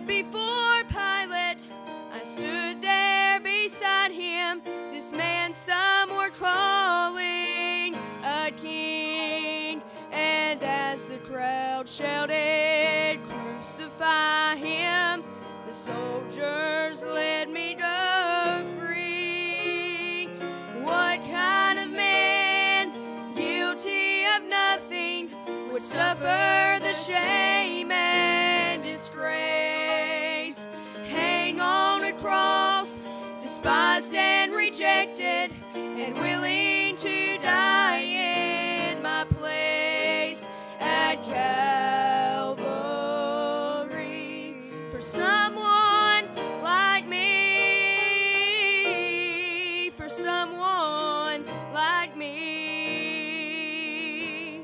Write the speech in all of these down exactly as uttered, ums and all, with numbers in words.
led before Pilate, I stood there beside him. This man some were calling a king. And as the crowd shouted, "Crucify him," the soldiers led me to free. What kind of man, guilty of nothing, would suffer the shame and disgrace? Hang on a cross, despised and rejected, and willing to die in my place at Calvary for someone like me, for someone like me.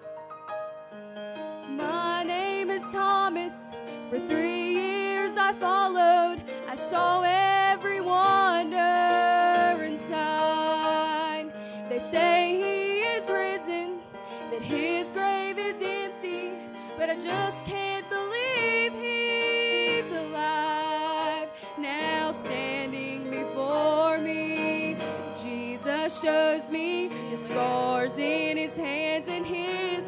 My name is Thomas. For three years I followed. I saw every wonder and sign. They say he is risen, that his grave is empty, but I just can't believe he's alive. Now standing before me, Jesus shows me the scars in his hands and his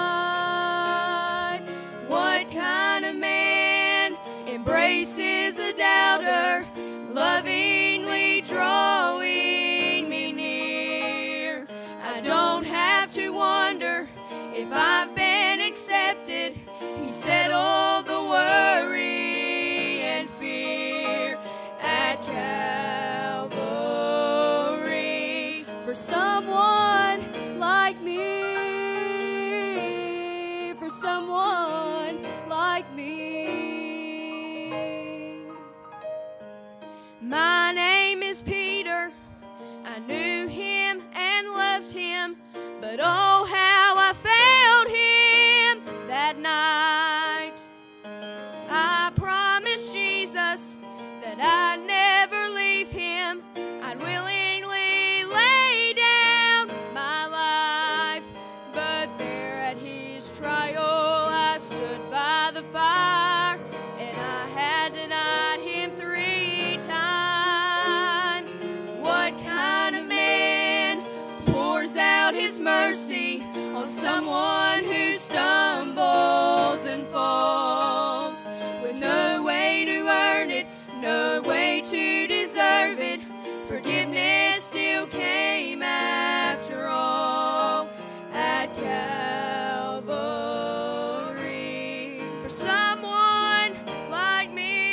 side. What kind of man embraces a doubter, lovingly drawing me near? I don't have to wonder if I've been accepted. He settled the worry and fear at Calvary for someone like me, for someone like me. My name is Peter. I knew him and loved him, but oh, how I failed him that night. I promised Jesus that I'd never leave him. I'd willingly lay down my life, but there at his trial I stood by the fire, and I had denied him three times. What kind of man pours out his mercy on someone who stumbles and falls with no way to earn it, no way to deserve it? Forgiveness still came after all at Calvary for someone like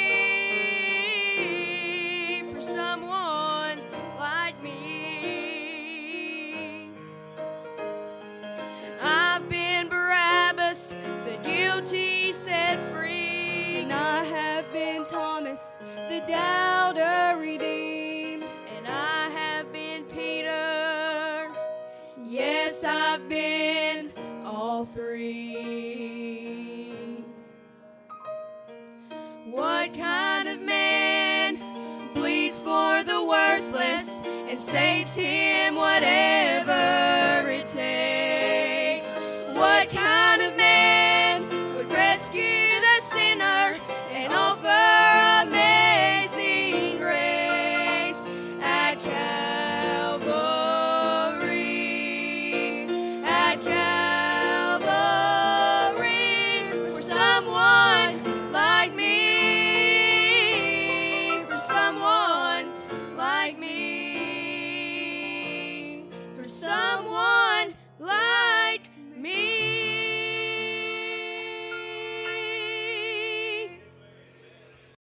me, for someone like me. I've been Barabbas, the guilty set free, And I have been Thomas, the doubter redeemed. and I have been Peter. Yes, I've been all three. What kind of man bleeds for the worthless and saves him whatever it takes? What kind